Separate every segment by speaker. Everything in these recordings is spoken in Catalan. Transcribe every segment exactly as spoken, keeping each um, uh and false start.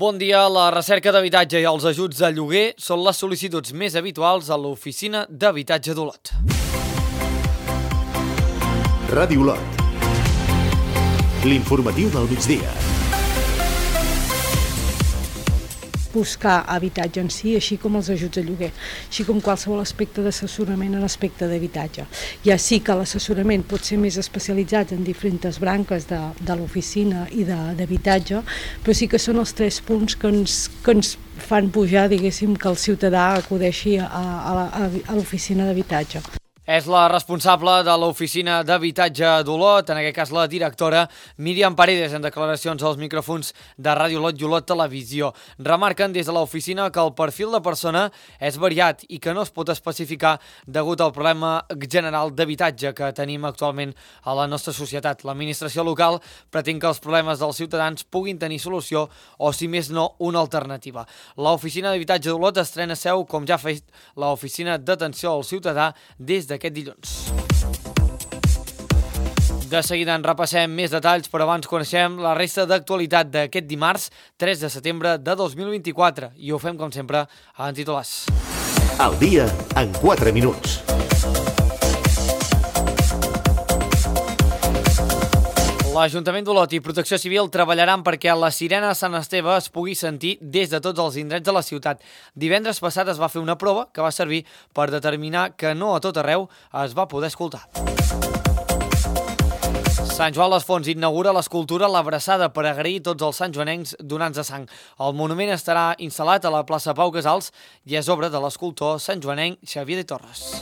Speaker 1: Bon dia. La recerca d'habitatge i els ajuts a lloguer són les sol·licituds més habituals a l'Oficina d'Habitatge d'Olot.
Speaker 2: Ràdio Olot. L'informatiu del migdia.
Speaker 3: Buscar habitatge en si, així com els ajuts a lloguer, així com qualsevol aspecte d'assessorament en aspecte d'habitatge. Ja sí que l'assessorament pot ser més especialitzat en diferents branques de, de l'oficina i d'habitatge, però sí que són els tres punts que ens, que ens fan pujar, diguéssim, que el ciutadà acudeixi a, a, a l'oficina d'habitatge.
Speaker 1: És la responsable de l'Oficina d'Habitatge d'Olot, en aquest cas la directora Míriam Paredes, en declaracions als micròfons de Ràdio Olot i Olot Televisió. Remarquen des de l'oficina que el perfil de persona és variat i que no es pot especificar degut al problema general d'habitatge que tenim actualment a la nostra societat. L'administració local pretén que els problemes dels ciutadans puguin tenir solució o, si més no, una alternativa. L'Oficina d'Habitatge d'Olot estrena seu, com ja ha fet l'Oficina d'Atenció al Ciutadà, des d'aquest dilluns. De seguida en repassem més detalls, però abans coneixem la resta d'actualitat d'aquest dimarts, tres de setembre de dos mil vint-i-quatre, i ho fem, com sempre, en titulars.
Speaker 2: Al dia, en quatre minuts.
Speaker 1: L'Ajuntament d'Olot i Protecció Civil treballaran perquè la sirena de Sant Esteve es pugui sentir des de tots els indrets de la ciutat. Divendres passat es va fer una prova que va servir per determinar que no a tot arreu es va poder escoltar. Sant Joan les Fonts inaugura l'escultura L'Abraçada per agrair tots els santjoanencs donants de sang. El monument estarà instal·lat a la plaça Pau Casals i és obra de l'escultor santjoanenc Xavier de Torres.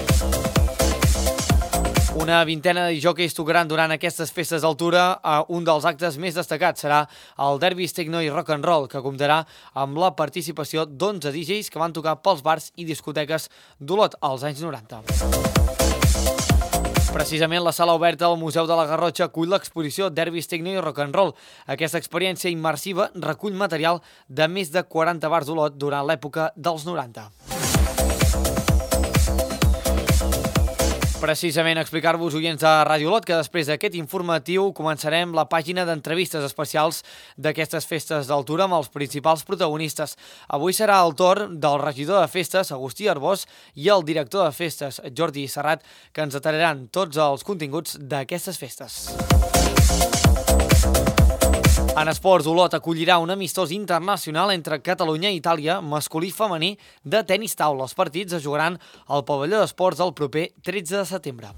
Speaker 1: Una vintena de jockeys tocaran durant aquestes festes d'altura. Un dels actes més destacats serà el Derbis Techno i Rock and Roll, que comptarà amb la participació d'onze D Js que van tocar pels bars i discoteques d'Olot als anys noranta. Precisament la sala oberta al Museu de la Garrotxa acull l'exposició Derbis Techno i Rock and Roll. Aquesta experiència immersiva recull material de més de quaranta bars d'Olot durant l'època dels noranta. Precisament explicar-vos, oients de Ràdio Olot, que després d'aquest informatiu començarem la pàgina d'entrevistes especials d'aquestes festes d'altura amb els principals protagonistes. Avui serà el torn del regidor de festes, Agustí Arbós, i el director de festes, Jordi Serrat, que ens detalaran tots els continguts d'aquestes festes. En esports, Olot acollirà un amistós internacional entre Catalunya i Itàlia, masculí i femení, de tenis taula. Els partits es jugaran al pavelló d'esports el proper tretze de setembre.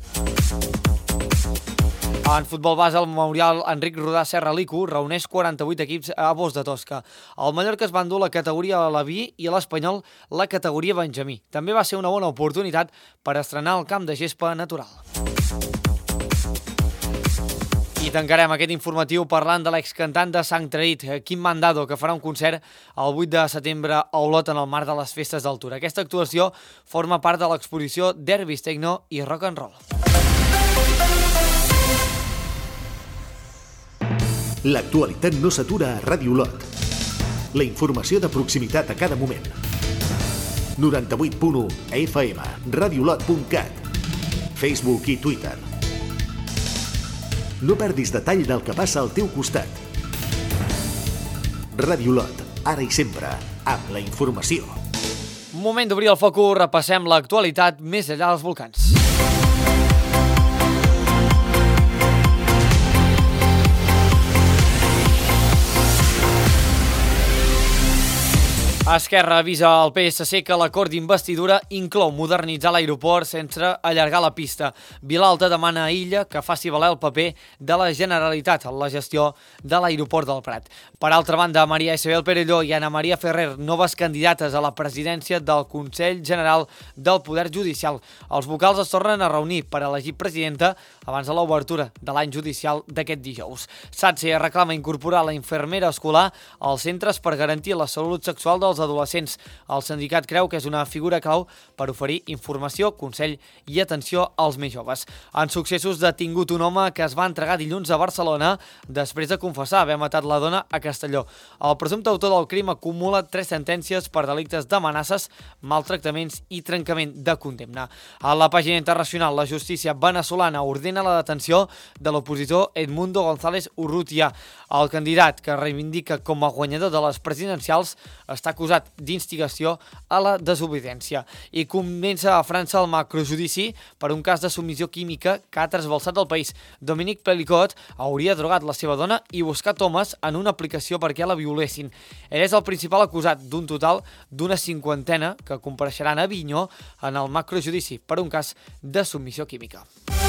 Speaker 1: En futbol base, el Memorial Enric Rodà Serra Lico reuneix quaranta-vuit equips a Bos de Tosca. El Mallorca es va endur la categoria Alaví i l'Espanyol la categoria Benjamí. També va ser una bona oportunitat per estrenar el camp de gespa natural. I tancarem aquest informatiu parlant de l'excantant de Sant Traït, Quim Mandado, que farà un concert el vuit de setembre a Olot en el marc de les festes d'altura. Aquesta actuació forma part de l'exposició Derbis Techno i Rock and Roll.
Speaker 2: L'actualitat no s'atura a Ràdio Olot. La informació de proximitat a cada moment. noranta-vuit punt u F M, radiolot punt cat, Facebook i Twitter. No perdis detall del que passa al teu costat. Ràdio Olot, ara i sempre, amb la informació.
Speaker 1: Moment d'obrir el focus, repassem l'actualitat més enllà dels volcans. Esquerra avisa al P S C que l'acord d'investidura inclou modernitzar l'aeroport sense allargar la pista. Vilalta demana a Illa que faci valer el paper de la Generalitat en la gestió de l'aeroport del Prat. Per altra banda, Maria Isabel Perelló i Ana Maria Ferrer, noves candidates a la presidència del Consell General del Poder Judicial. Els vocals es tornen a reunir per elegir presidenta abans de l'obertura de l'any judicial d'aquest dijous. SATSE reclama incorporar la infermera escolar als centres per garantir la salut sexual dels adolescents. El sindicat creu que és una figura clau per oferir informació, consell i atenció als més joves. En successos, detingut un home que es va entregar dilluns a Barcelona després de confessar haver matat la dona a Castelló. El presumpte autor del crim acumula tres sentències per delictes d'amenaces, maltractaments i trencament de condemna. A la pàgina internacional, la justícia venezolana ordena la detenció de l'opositor Edmundo González Urrutia. El candidat, que reivindica com a guanyador de les presidencials, està acusat d'instigació a la desobediència. I comença a França el macrojudici per un cas de submissió química que ha trasbalsat el país. Dominique Pelicot hauria drogat la seva dona i buscat homes en una aplicació perquè la violessin. Ell és el principal acusat d'un total d'una cinquantena que compareixeran a Avinyó en el macrojudici per un cas de submissió química.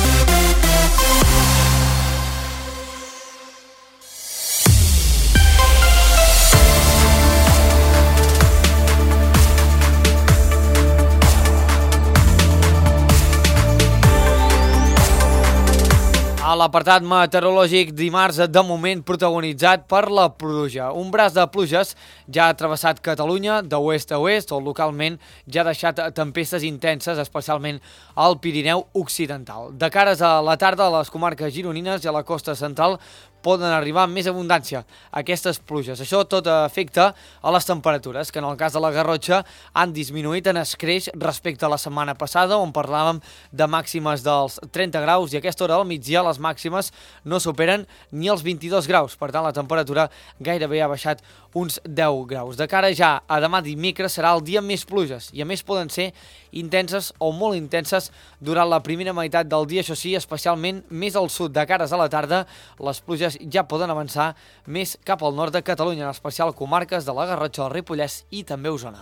Speaker 1: A l'apartat meteorològic, dimarts de moment protagonitzat per la pluja. Un braç de pluges ja ha travessat Catalunya de oest a oest o localment ja ha deixat tempestes intenses, especialment al Pirineu Occidental. De cares a la tarda, a les comarques gironines i a la costa central poden arribar amb més abundància aquestes pluges. Això tot afecta a les temperatures, que en el cas de la Garrotxa han disminuït en escreix respecte a la setmana passada, on parlàvem de màximes dels trenta graus i a aquesta hora del migdia les màximes no superen ni els vint-i-dos graus. Per tant, la temperatura gairebé ha baixat uns deu graus. De cara ja a demà dimecres serà el dia amb més pluges i a més poden ser intenses o molt intenses durant la primera meitat del dia, això sí, especialment més al sud. De cares a la tarda, les pluges ja poden avançar més cap al nord de Catalunya, en especial comarques de la Garrotxa, el Ripollès i també Osona.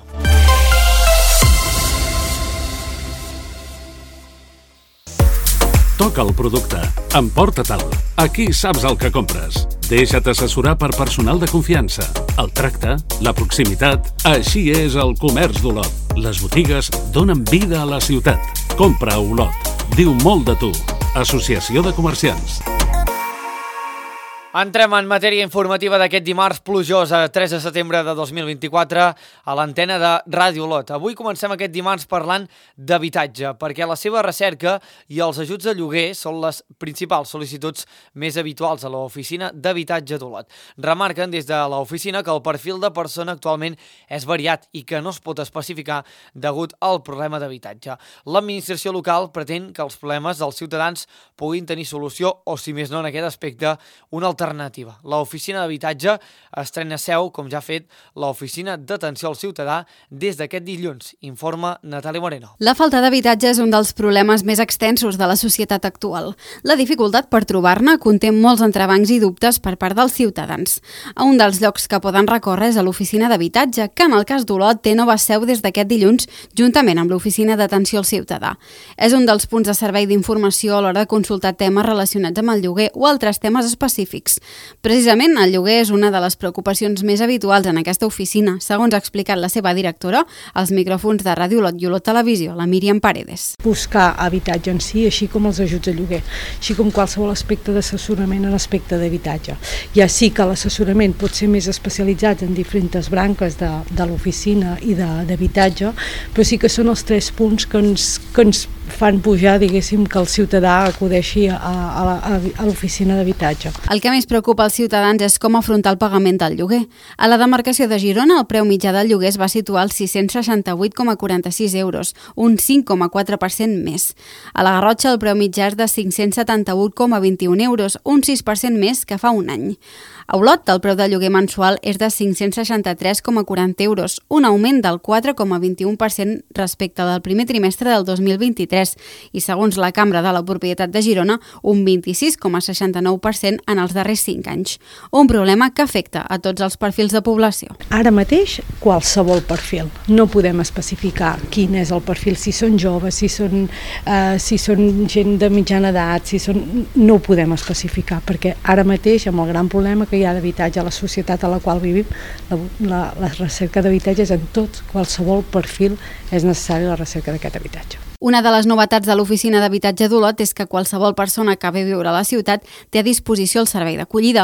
Speaker 4: Toca el producte. Emporta-te'l. Aquí saps el que compres. Deixa't assessorar per personal de confiança. El tracte, la proximitat... Així és el comerç d'Olot. Les botigues donen vida a la ciutat. Compra a Olot. Diu molt de tu. Associació de Comerciants.
Speaker 1: Entrem en matèria informativa d'aquest dimarts plujós a tres de setembre de dos mil vint-i-quatre a l'antena de Ràdio Olot. Avui comencem aquest dimarts parlant d'habitatge, perquè la seva recerca i els ajuts de lloguer són les principals sol·licituds més habituals a l'oficina d'habitatge d'Olot. Remarquen des de l'oficina que el perfil de persona actualment és variat i que no es pot especificar degut al problema d'habitatge. L'administració local pretén que els problemes dels ciutadans puguin tenir solució o, si més no en aquest aspecte, una alternativa. alternativa. L'oficina d'habitatge estrena seu, com ja ha fet l'oficina d'atenció al ciutadà des d'aquest dilluns, informa Natàlia Moreno.
Speaker 5: La falta d'habitatge és un dels problemes més extensos de la societat actual. La dificultat per trobar-ne conté molts entrebancs i dubtes per part dels ciutadans. Un dels llocs que poden recórrer és a l'oficina d'habitatge, que en el cas d'Olot té nova seu des d'aquest dilluns, juntament amb l'oficina d'atenció al ciutadà. És un dels punts de servei d'informació a l'hora de consultar temes relacionats amb el lloguer o altres temes específics. Precisament, el lloguer és una de les preocupacions més habituals en aquesta oficina, segons ha explicat la seva directora als micròfons de Ràdio Olot i Olot Televisió, la Míriam Paredes.
Speaker 3: Buscar habitatge en si, així com els ajuts a lloguer, així com qualsevol aspecte d'assessorament en aspecte d'habitatge. Ja sí que l'assessorament pot ser més especialitzat en diferents branques de, de l'oficina i d'habitatge, però sí que són els tres punts que ens, que ens fan pujar, diguéssim, que el ciutadà acudeixi a, a, a l'oficina d'habitatge.
Speaker 5: El que més preocupa als ciutadans és com afrontar el pagament del lloguer. A la demarcació de Girona, el preu mitjà del lloguer es va situar als sis-cents seixanta-vuit coma quaranta-sis euros, un cinc coma quatre per cent més. A la Garrotxa, el preu mitjà és de cinc-cents setanta-vuit coma vint-i-un euros, un sis per cent més que fa un any. A Olot, el preu del lloguer mensual és de cinc-cents seixanta-tres coma quaranta euros, un augment del quatre coma vint-i-un per cent respecte del primer trimestre del dos mil vint-i-tres i, segons la Cambra de la Propietat de Girona, un vint-i-sis coma seixanta-nou per cent en els darrers cinc anys. Un problema que afecta a tots els perfils de població.
Speaker 3: Ara mateix, qualsevol perfil. No podem especificar quin és el perfil, si són joves, si són, eh, si són gent de mitjana edat, si són... no ho podem especificar, perquè ara mateix, amb el gran problema que hi ha d'habitatge a la societat a la qual vivim, la, la, la recerca d'habitatge és en tots, qualsevol perfil és necessari la recerca d'aquest habitatge.
Speaker 5: Una de les novetats de l'oficina d'habitatge d'Olot és que qualsevol persona que ve a viure a la ciutat té a disposició el servei d'acollida.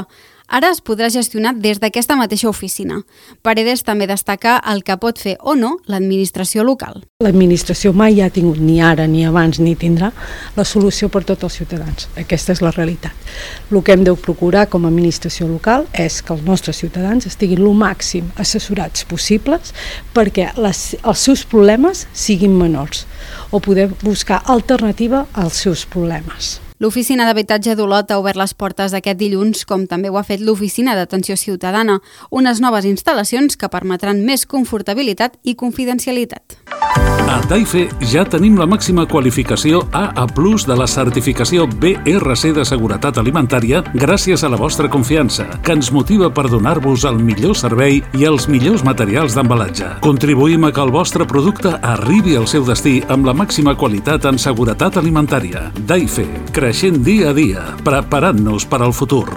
Speaker 5: Ara es podrà gestionar des d'aquesta mateixa oficina. Paredes també destaca el que pot fer o no l'administració local.
Speaker 3: L'administració mai ha tingut, ni ara, ni abans, ni tindrà la solució per tots els ciutadans. Aquesta és la realitat. El que hem de procurar com a administració local és que els nostres ciutadans estiguin el màxim assessorats possibles perquè les, els seus problemes siguin menors o poder buscar alternativa als seus problemes.
Speaker 5: L'Oficina d'Habitatge d'Olot ha obert les portes aquest dilluns, com també ho ha fet l'Oficina d'Atenció Ciutadana, unes noves instal·lacions que permetran més confortabilitat i confidencialitat.
Speaker 4: A Taife ja tenim la màxima qualificació A A plus de la certificació B R C de Seguretat Alimentària gràcies a la vostra confiança, que ens motiva per donar-vos el millor servei i els millors materials d'embalatge. Contribuïm a que el vostre producte arribi al seu destí amb la màxima qualitat en seguretat alimentària. Taife, creixent dia a dia, preparant-nos per al futur.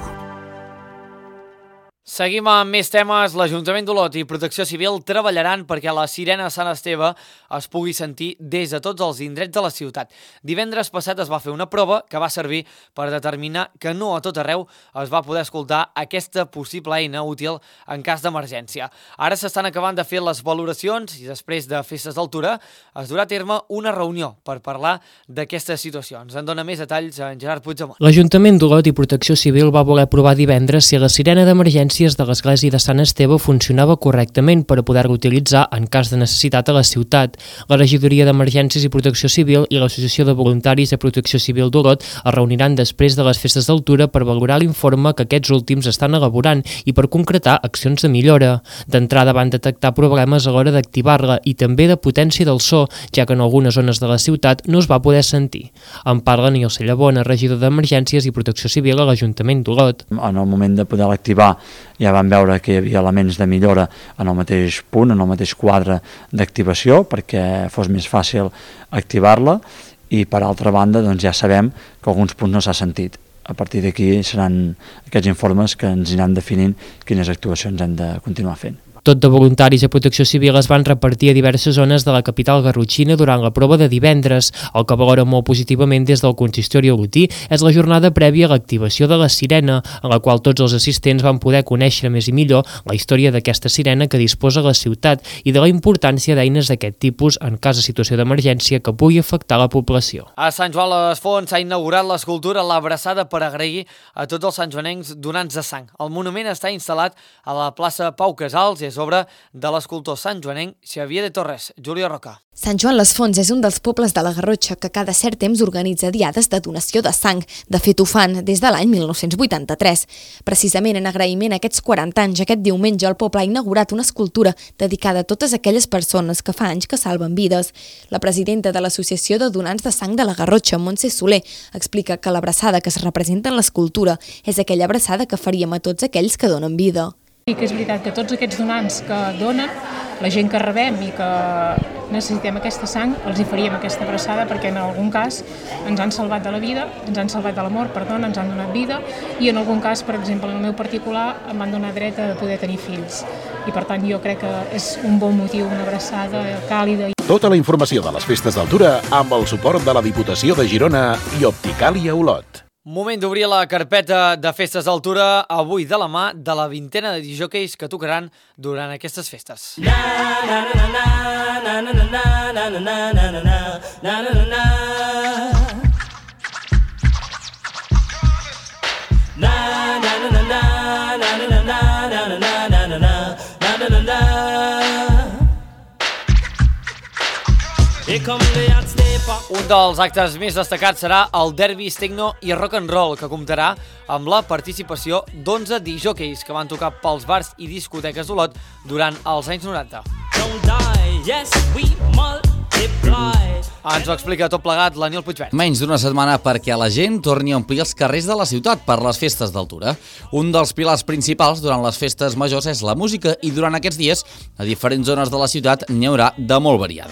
Speaker 1: Seguim amb més temes. L'Ajuntament d'Olot i Protecció Civil treballaran perquè la sirena de Sant Esteve es pugui sentir des de tots els indrets de la ciutat. Divendres passat es va fer una prova que va servir per determinar que no a tot arreu es va poder escoltar aquesta possible eina útil en cas d'emergència. Ara s'estan acabant de fer les valoracions i després de festes d'altura es durà a terme una reunió per parlar d'aquestes situacions. En dona més detalls en Gerard Puigdemont.
Speaker 6: L'Ajuntament d'Olot i Protecció Civil va voler provar divendres si la sirena d'emergència de l'església de Sant Esteve funcionava correctament per a poder-la utilitzar en cas de necessitat a la ciutat. La Regidoria d'Emergències i Protecció Civil i l'Associació de Voluntaris de Protecció Civil d'Olot es reuniran després de les festes d'altura per valorar l'informe que aquests últims estan elaborant i per concretar accions de millora. D'entrada van detectar problemes a l'hora d'activar-la i també de potència del so, ja que en algunes zones de la ciutat no es va poder sentir. En parla Nil Cellabona, regidor d'Emergències i Protecció Civil a l'Ajuntament d'Olot.
Speaker 7: En el moment de poder l'activar ja vam veure que hi havia elements de millora en el mateix punt, en el mateix quadre d'activació, perquè fos més fàcil activar-la, i per altra banda doncs ja sabem que alguns punts no s'ha sentit. A partir d'aquí seran aquests informes que ens aniran definint quines actuacions hem de continuar fent.
Speaker 6: Tot de voluntaris de Protecció Civil es van repartir a diverses zones de la capital garrotxina durant la prova de divendres. El que valora molt positivament des del consistori olotí és la jornada prèvia a l'activació de la sirena, en la qual tots els assistents van poder conèixer més i millor la història d'aquesta sirena que disposa la ciutat i de la importància d'eines d'aquest tipus en cas de situació d'emergència que pugui afectar la població.
Speaker 1: A Sant Joan les Fonts s'ha inaugurat l'escultura L'Abraçada per agrair a tots els santjoanencs donants de sang. El monument està instal·lat a la plaça Pau Casals i és obra de l'escultor santjoanenc Xavier de Torres. Júlia Roca.
Speaker 8: Sant Joan les Fonts és un dels pobles de la Garrotxa que cada cert temps organitza diades de donació de sang. De fet, ho fan des de l'any mil nou-cents vuitanta-tres. Precisament en agraïment a aquests quaranta anys, aquest diumenge el poble ha inaugurat una escultura dedicada a totes aquelles persones que fa anys que salven vides. La presidenta de l'Associació de Donants de Sang de la Garrotxa, Montse Soler, explica que l'abraçada que es representa en l'escultura és aquella abraçada que faríem a tots aquells que donen vida.
Speaker 9: I que és veritat que tots aquests donants que donen, la gent que rebem i que necessitem aquesta sang, els hi faríem aquesta abraçada perquè en algun cas ens han salvat de la vida, ens han salvat de la mort, perdona, ens han donat vida i en algun cas, per exemple, en el meu particular, em van donar dret a poder tenir fills. I per tant jo crec que és un bon motiu, una abraçada càlida.
Speaker 2: Tota la informació de les festes d'altura amb el suport de la Diputació de Girona i Opticàlia Olot.
Speaker 1: Moment d'obrir la carpeta de festes d'altura avui de la mà de la vintena de disjòqueis que tocaran durant aquestes festes. Un dels actes més destacats serà el derbi techno i rock and roll, que comptarà amb la participació d'onze disjòqueis que van tocar pels bars i discoteques d'Olot durant els anys noranta. Ens ho explica tot plegat l'Aniol Puigverd.
Speaker 10: Menys d'una setmana perquè la gent torni a omplir els carrers de la ciutat per les festes d'altura. Un dels pilars principals durant les festes majors és la música i durant aquests dies a diferents zones de la ciutat n'hi haurà de molt variada.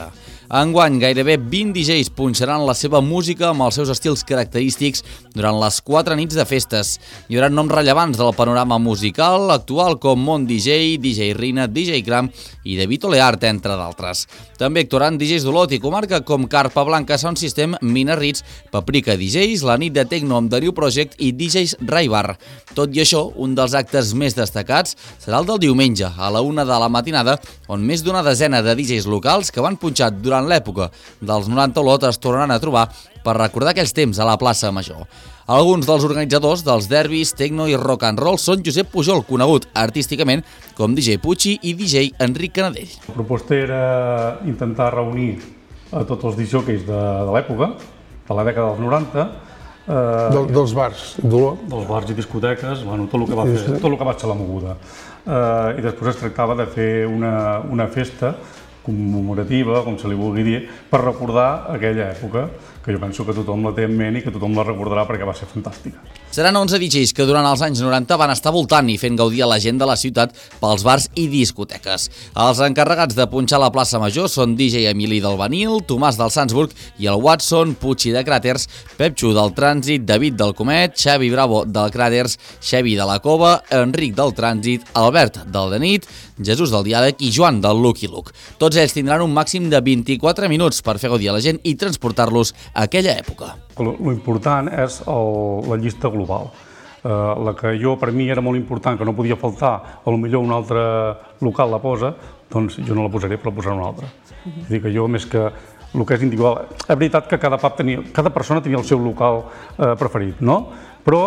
Speaker 10: Enguany, gairebé vint D Js punxaran la seva música amb els seus estils característics durant les quatre nits de festes. Hi haurà noms rellevants del panorama musical actual com Mon D J, D J Rina, D J Cram i David Oleart, entre d'altres. També actuaran D Js d'Olot i comarca com Carpa Blanca Sound System, Mina Ritz, Paprika D Js, la nit de Tecno amb The New Project i D Js Ray Bar. Tot i això, un dels actes més destacats serà el del diumenge, a la una de la matinada, on més d'una desena de D Js locals que van punxar durant l'època dels noranta Olot es tornaran a trobar per recordar aquells temps a la plaça Major. Alguns dels organitzadors dels derbis, tecno i rock and roll són Josep Pujol, conegut artísticament com D J Pucci, i D J Enric Canadell.
Speaker 11: La proposta era intentar reunir a tots els discjòqueis de, de l'època, de la dècada dels noranta, eh,
Speaker 12: Del, dels bars d'Olot.
Speaker 11: dels bars i discoteques, bueno, tot el que va fer, tot el que va ser la moguda. Eh, I després es tractava de fer una, una festa commemorativa, com se li vulgui dir, per recordar aquella època, que jo penso que tothom la té en ment i que tothom la recordarà perquè va ser fantàstica.
Speaker 10: Seran onze D Js que durant els anys noranta van estar voltant i fent gaudir a la gent de la ciutat pels bars i discoteques. Els encarregats de punxar la plaça Major són D J Emili del Vanil, Tomàs del Sandsburg i el Watson, Pucci de Cràters, Pep Xu del Trànsit, David del Comet, Xavi Bravo del Cràters, Xavi de la Cova, Enric del Trànsit, Albert del De Nit, Jesús del Diàleg i Joan del Lucky Luke. Tots ells tindran un màxim de vint-i-quatre minuts per fer gaudir a la gent i transportar-los a aquella època.
Speaker 11: Lo important és el, la llista global. Eh, la que jo, per mi, era molt important, que no podia faltar, a lo millor un altre local la posa, doncs jo no la posaré, però la posaré una altra. Uh-huh. És a dir, que jo, més que el que és individual, és veritat que cada pub tenia, cada persona tenia el seu local eh, preferit, no? Però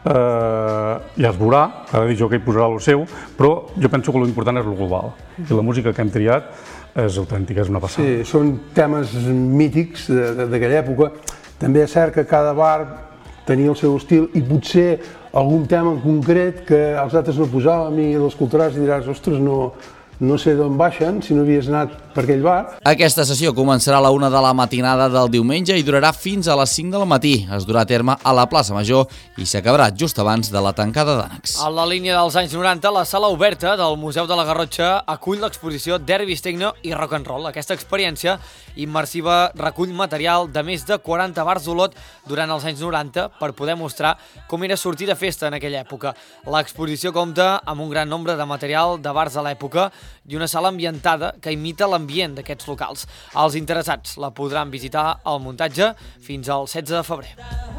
Speaker 11: eh, ja es veurà, cada discjòquei posarà el seu, però jo penso que l'important és el global. I la música que hem triat és autèntica, és una passada.
Speaker 12: Sí, són temes mítics d'aquella època. També és cert que cada bar tenia el seu estil i potser algun tema en concret que els altres no posàvem i l'escoltaràs i diràs, ostres, no, no sé d'on baixen, si no havies anat per aquell bar.
Speaker 10: Aquesta sessió començarà a la una de la matinada del diumenge i durarà fins a les cinc de la matí. Es durà a terme a la plaça Major i s'acabarà just abans de la tancada d'ànecs.
Speaker 1: A la línia dels anys noranta, la sala oberta del Museu de la Garrotxa acull l'exposició Derbis, Tecno i Rock and Roll. Aquesta experiència immersiva recull material de més de quaranta bars d'Olot durant els anys noranta per poder mostrar com era sortir de festa en aquella època. L'exposició compta amb un gran nombre de material de bars de l'època i una sala ambientada que imita l'ambient d'aquests locals. Els interessats la podran visitar al muntatge fins al setze de febrer.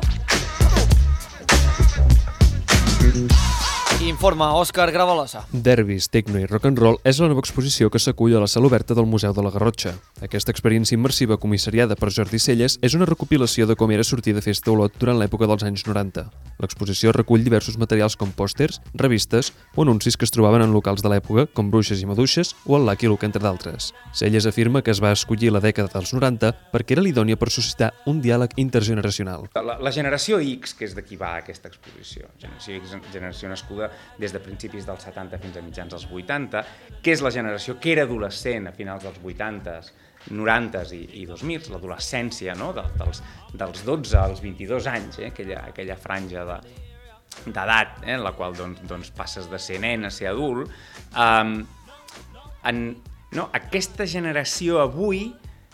Speaker 1: Informa Òscar Gravalosa.
Speaker 13: Derbis, Tecno i Rock and Roll és la nova exposició que s'acull a la sala oberta del Museu de la Garrotxa. Aquesta experiència immersiva comissariada per Jordi Celles és una recopilació de com era sortir de festa a Olot durant l'època dels anys noranta. L'exposició recull diversos materials com pòsters, revistes o anuncis que es trobaven en locals de l'època com Bruixes i Maduixes o el Lucky Luke, entre d'altres. Celles afirma que es va escollir la dècada dels noranta perquè era l'idònia per suscitar un diàleg intergeneracional.
Speaker 14: La, la generació X, que és de qui va aquesta exposició, generació X, generació nascuda des de principis dels setanta fins a mitjans dels vuitanta, que és la generació que era adolescent a finals dels vuitanta, noranta i, i dos mil, l'adolescència, no? de, dels, dels dotze als vint-i-dos anys, eh? aquella, aquella franja de, d'edat, eh? en la qual doncs, doncs passes de ser nen a ser adult. Um, en, no, aquesta generació avui,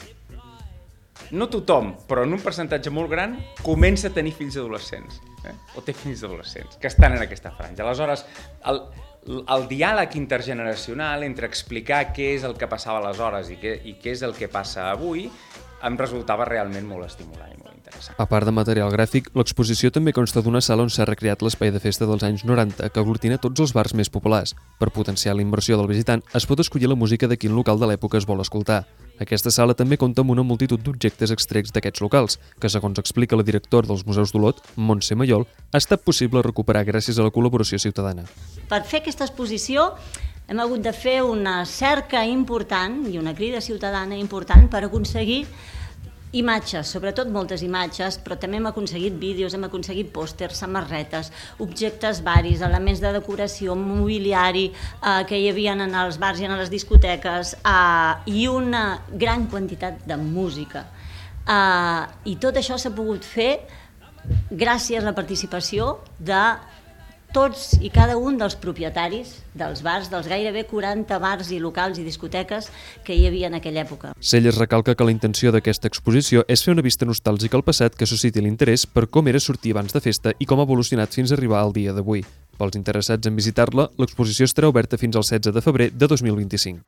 Speaker 14: no tothom, però en un percentatge molt gran, comença a tenir fills adolescents. Eh? o té fills adolescents, que estan en aquesta franja. Aleshores, el, el diàleg intergeneracional entre explicar què és el que passava aleshores i què, i què és el que passa avui em resultava realment molt estimulant i molt interessant.
Speaker 13: A part de material gràfic, l'exposició també consta d'una sala on s'ha recreat l'espai de festa dels anys noranta que aglutina tots els bars més populars. Per potenciar la immersió del visitant, es pot escollir la música de quin local de l'època es vol escoltar. Aquesta sala també compta amb una multitud d'objectes extrets d'aquests locals, que, segons explica la directora dels Museus d'Olot, Montse Mayol, ha estat possible recuperar gràcies a la col·laboració ciutadana.
Speaker 15: Per fer aquesta exposició hem hagut de fer una cerca important i una crida ciutadana important per aconseguir imatges, sobretot moltes imatges, però també hem aconseguit vídeos, hem aconseguit pòsters, samarretes, objectes varis, elements de decoració, mobiliari eh, que hi havia en els bars i en les discoteques eh, i una gran quantitat de música. Eh, I tot això s'ha pogut fer gràcies a la participació de tots i cada un dels propietaris dels bars, dels gairebé quaranta bars i locals i discoteques que hi havia en aquella època.
Speaker 13: Celles recalca que la intenció d'aquesta exposició és fer una vista nostàlgica al passat que susciti l'interès per com era sortir abans de festa i com ha evolucionat fins a arribar al dia d'avui. Pels interessats en visitar-la, l'exposició estarà oberta fins al setze de febrer de dos mil vint-i-cinc.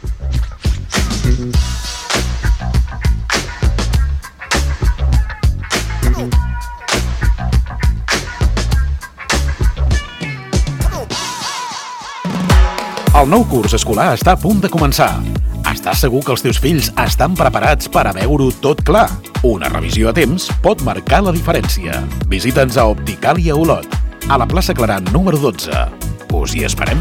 Speaker 16: El nou curs escolar està a punt de començar. Estàs segur que els teus fills estan preparats per a veure-ho tot clar? Una revisió a temps pot marcar la diferència. Visita'ns a Opticàlia Olot, a la plaça Clarà número dotze. Us hi esperem.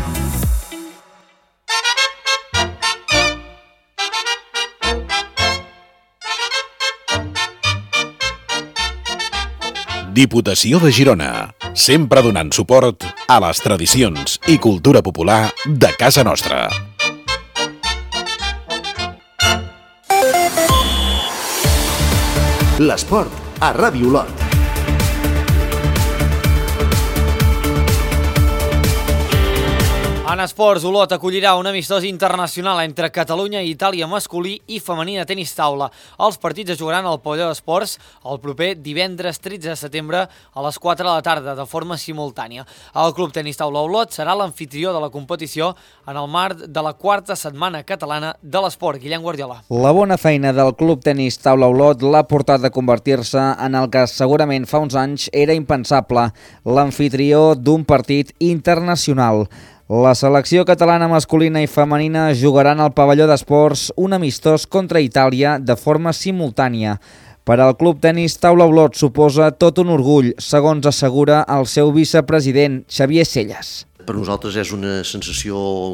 Speaker 16: Diputació de Girona, sempre donant suport a les tradicions i cultura popular de casa nostra.
Speaker 2: L'esport a Ràdio Olot.
Speaker 1: En esports, Olot acollirà un amistós internacional entre Catalunya i Itàlia masculí i femení de tenis taula. Els partits es jugaran al pavelló d'esports el proper divendres tretze de setembre a les quatre de la tarda, de forma simultània. El Club Tenis Taula Olot serà l'amfitrió de la competició en el marc de la quarta setmana catalana de l'esport. Guillem Guardiola.
Speaker 17: La bona feina del Club Tenis Taula Olot l'ha portat a convertir-se en el que segurament fa uns anys era impensable, l'amfitrió d'un partit internacional. La selecció catalana masculina i femenina jugaran al pavelló d'esports un amistós contra Itàlia de forma simultània. Per al Club Tenis Taula Olot suposa tot un orgull, segons assegura el seu vicepresident, Xavier Celles.
Speaker 18: Per nosaltres és una sensació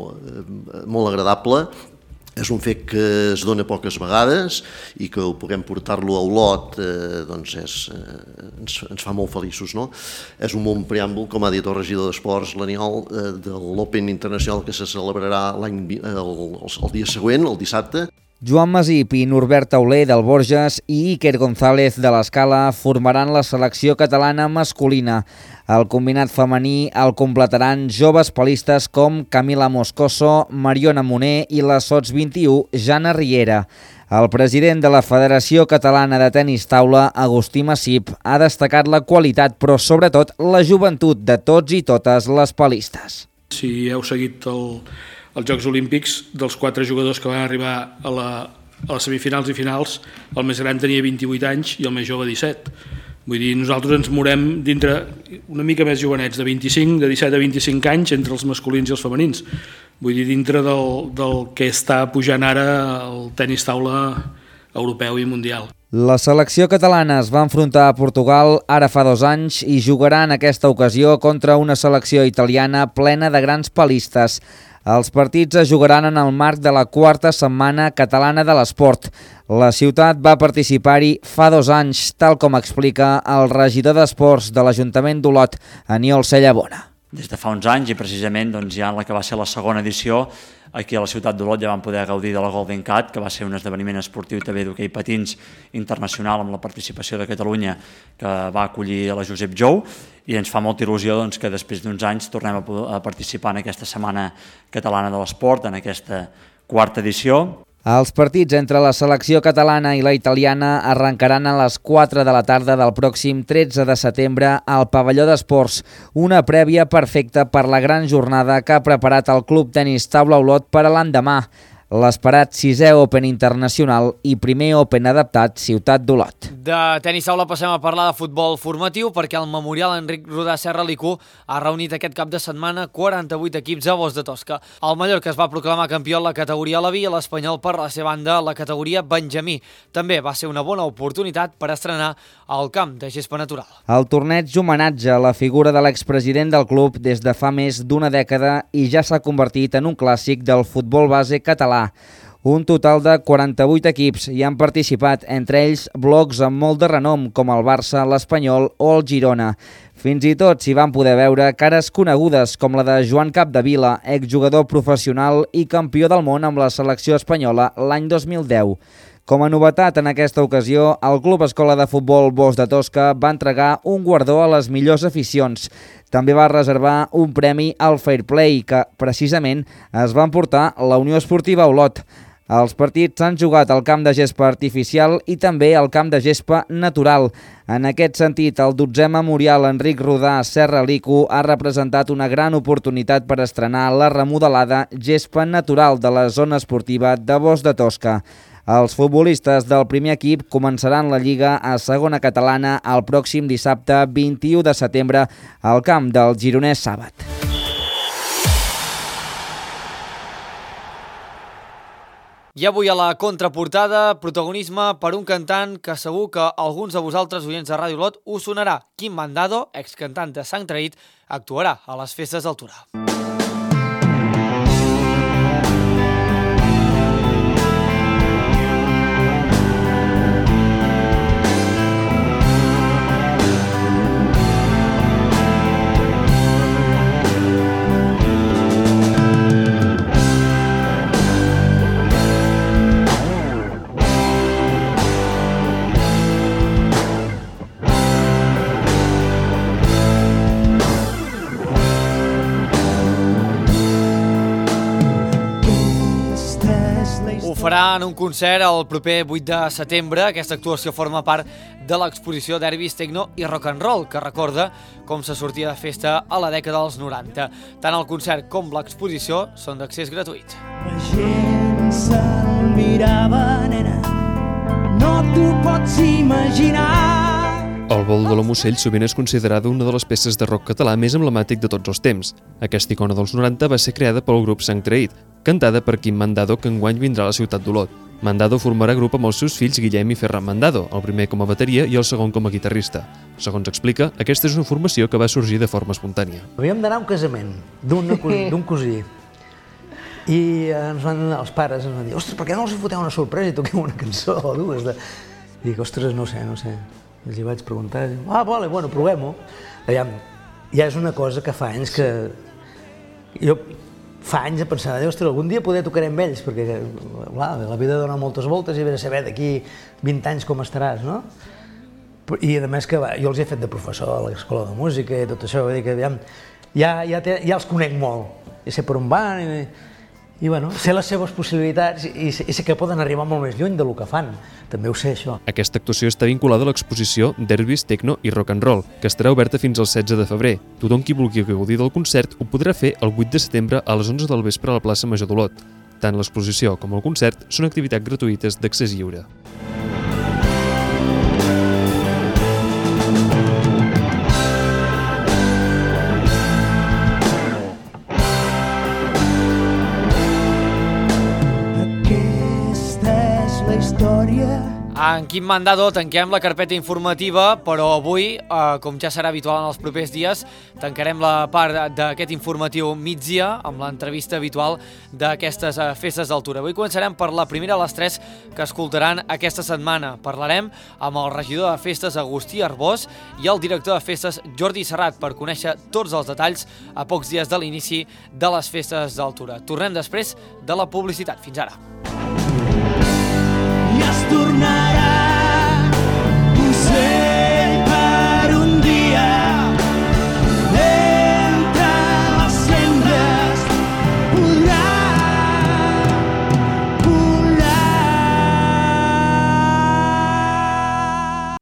Speaker 18: molt agradable. És un fet que es dona poques vegades i que ho puguem portar-lo a Olot eh, doncs és, eh, ens, ens fa molt feliços. No? És un bon preàmbul, com ha dit el regidor d'Esports, l'Aniol, eh, de l'Open Internacional que se celebrarà l'any el, el, el dia següent, el dissabte.
Speaker 17: Joan Masip i Norbert Tauler del Borges i Iker González de l'Escala formaran la selecció catalana masculina. El combinat femení el completaran joves palistes com Camila Moscoso, Mariona Moner i la Sots vint-i-u, Jana Riera. El president de la Federació Catalana de Tenis Taula, Agustí Masip, ha destacat la qualitat, però sobretot la joventut de tots i totes les palistes.
Speaker 19: Si heu seguit el... els Jocs Olímpics, dels quatre jugadors que van arribar a, la, a les semifinals i finals, el més gran tenia vint-i-vuit anys i el més jove disset. Vull dir, nosaltres ens morem dintre una mica més jovenets, de vint-i-cinc, de disset a vint-i-cinc anys, entre els masculins i els femenins. Vull dir, dintre del, del que està pujant ara el tenis taula europeu i mundial.
Speaker 17: La selecció catalana es va enfrontar a Portugal ara fa dos anys i jugarà en aquesta ocasió contra una selecció italiana plena de grans palistes. Els partits es jugaran en el marc de la quarta setmana catalana de l'esport. La ciutat va participar-hi fa dos anys, tal com explica el regidor d'Esports de l'Ajuntament d'Olot, Aniol Cellabona.
Speaker 7: Des de fa uns anys i precisament doncs, ja en la que va ser la segona edició, aquí a la ciutat d'Olot ja vam poder gaudir de la Golden Cat, que va ser un esdeveniment esportiu també d'hoquei patins internacional amb la participació de Catalunya, que va acollir a la Josep Jou, i ens fa molta il·lusió doncs, que després d'uns anys tornem a, a participar en aquesta Setmana Catalana de l'Esport, en aquesta quarta edició.
Speaker 17: Els partits entre la selecció catalana i la italiana arrencaran a les quatre de la tarda del pròxim tretze de setembre al pavelló d'esports, una prèvia perfecta per la gran jornada que ha preparat el Club Tenis Taula Olot per a l'endemà, l'esperat sisè Open Internacional i primer Open adaptat Ciutat d'Olot.
Speaker 1: De tenis taula passem a parlar de futbol formatiu perquè el Memorial Enric Rodà Serra Licú ha reunit aquest cap de setmana quaranta-vuit equips a Bos de Tosca. El Mallorca es va proclamar campió en la categoria Alaví i l'Espanyol per la seva banda la categoria Benjamí. També va ser una bona oportunitat per estrenar el camp de gespa natural.
Speaker 17: El torneig homenatge a la figura de l'expresident del club des de fa més d'una dècada i ja s'ha convertit en un clàssic del futbol base català. Un total de quaranta-vuit equips hi han participat, entre ells blocs amb molt de renom com el Barça, l'Espanyol o el Girona. Fins i tot s'hi van poder veure cares conegudes com la de Joan Capdevila, exjugador professional i campió del món amb la selecció espanyola l'any dos mil deu. Com a novetat en aquesta ocasió, el Club Escola de Futbol Bosch de Tosca va entregar un guardó a les millors aficions. També va reservar un premi al Fair Play, que precisament es va emportar la Unió Esportiva Olot. Els partits s'han jugat al camp de gespa artificial i també al camp de gespa natural. En aquest sentit, el dotzè memorial Enric Rodà Serra Lico ha representat una gran oportunitat per estrenar la remodelada gespa natural de la zona esportiva de Bosch de Tosca. Els futbolistes del primer equip començaran la Lliga a segona catalana el pròxim dissabte vint-i-u de setembre al camp del Gironès Sàbat.
Speaker 1: I avui a la contraportada, protagonisme per un cantant que segur que alguns de vosaltres, oients de Ràdio Olot, us sonarà. Quim Mandado, excantant de Sang Traït, actuarà a les festes del Torà. Farà en un concert el proper vuit de setembre. Aquesta actuació forma part de l'exposició d'Herbis, Tecno i Rock and Roll, que recorda com se sortia de festa a la dècada dels noranta. Tant el concert com l'exposició són d'accés gratuït.
Speaker 20: La gent se'l mirava, nena, no t'ho pots imaginar.
Speaker 13: El vol de l'Homussell sovint és considerada una de les peces de rock català més emblemàtic de tots els temps. Aquesta icona dels noranta va ser creada pel grup Sang Traït, cantada per Quim Mandado, que enguany vindrà a la ciutat d'Olot. Mandado formarà grup amb els seus fills Guillem i Ferran Mandado, el primer com a bateria i el segon com a guitarrista. Segons explica, aquesta és una formació que va sorgir de forma espontània.
Speaker 21: Havíem d'anar a un casament d'un cosí i ens van, els pares ens van dir: ostres, per què no els foteu una sorpresa i toquem una cançó o dues? De... I dic, ostres, no sé, no sé. Els hi vaig preguntar, i dic, ah, vale, bueno, provem-ho. Ja és una cosa que fa anys que... Jo fa anys a pensar, ostres, algun dia poder tocar amb ells, perquè clar, la vida dona moltes voltes i ve a saber d'aquí vint anys com estaràs, no? I a més que va, jo els he fet de professor a l'escola de música i tot això, vull dir que ja, ja, ja, te, ja els conec molt, i sé per on van, i, i bueno, sé les seves possibilitats i, i sé que poden arribar molt més lluny del que fan, també ho sé això.
Speaker 13: Aquesta actuació està vinculada a l'exposició d'Herbis, Tecno i Rock and Roll, que estarà oberta fins al setze de febrer. Tothom qui vulgui gaudir del concert ho podrà fer el vuit de setembre a les onze del vespre a la plaça Major d'Olot. Tant l'exposició com el concert són activitats gratuïtes d'accés lliure.
Speaker 1: En Quim Mandado tanquem la carpeta informativa, però avui, eh, com ja serà habitual en els propers dies, tancarem la part d'aquest informatiu migdia amb l'entrevista habitual d'aquestes eh, festes d'altura. Avui començarem per la primera de les tres que escoltaran aquesta setmana. Parlarem amb el regidor de festes Agustí Arbós i el director de festes Jordi Serrat per conèixer tots els detalls a pocs dies de l'inici de les festes d'altura. Tornem després de la publicitat. Fins ara.
Speaker 20: I has tornat